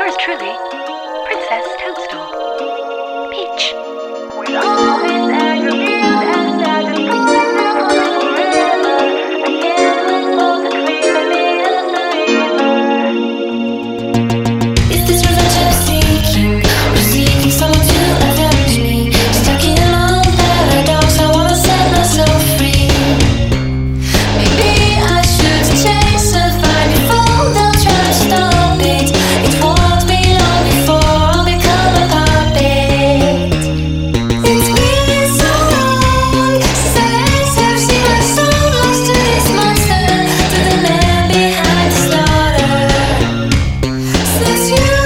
Yours truly, Princess Toadstool. Peach. With all these attributes and sacrifices forever, I can't look for the clear of me as the river. Is this revenge I'm seeking, or seeking someone to avenge me? Stuck in my own paradox, I wanna set myself free. Maybe I should chase a fight before they'll try to stop it. It won't be long before I'll become a puppet. It's been so long since I have seen my soul lost to this monster, to the man behind the slaughter. Since you